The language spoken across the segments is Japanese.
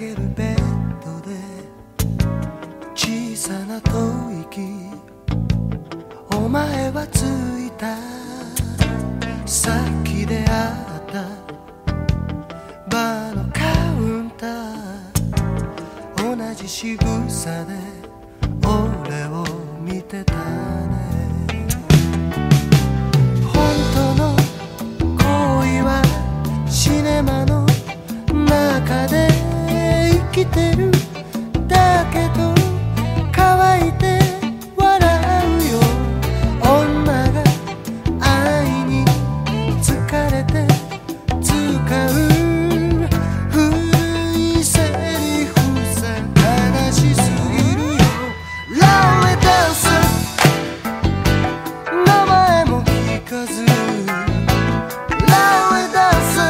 げるベッドで小さな吐息、お前はついた。さっき出会ったバーのカウンター、同じ仕草で俺を見てたね。本当の恋はシネマの中で生きてるだけど乾いて笑うよ。女が愛に疲れて使う古いセリフさ悲しすぎるよ。ランウェイダンス名前も聞かず、ランウェイダンス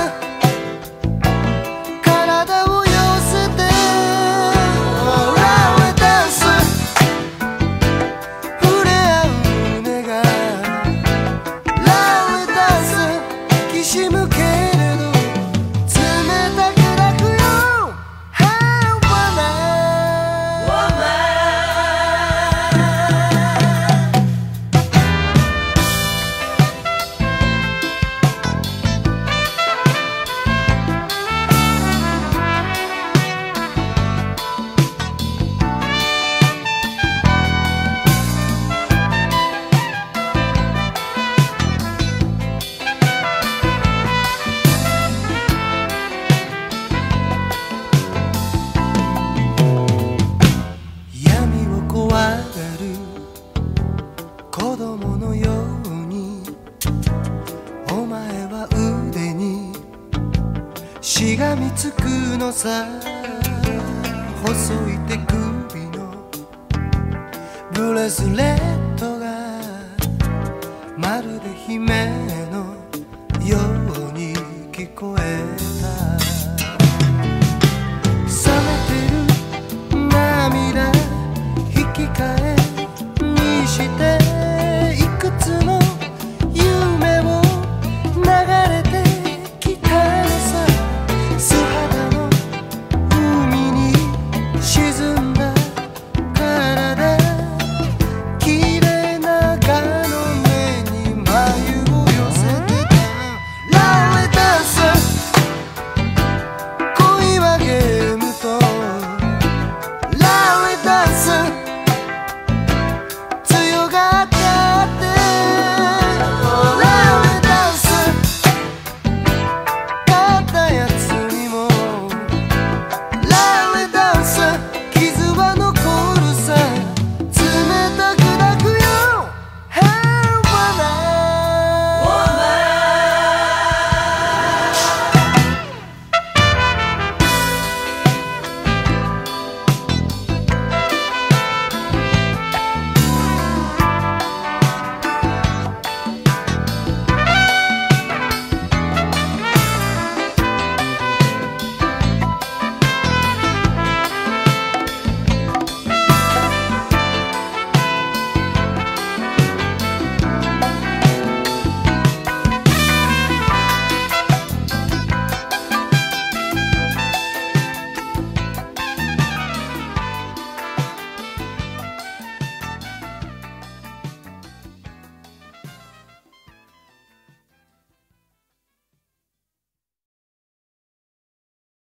体を寄せて、ランウェイダンス触れ合う胸が、ランウェイダンスきしむけれど冷たく抱くよ。闇を怖がる子供のように、お前は腕にしがみつくのさ。細い手首のブレスレットがまるで姫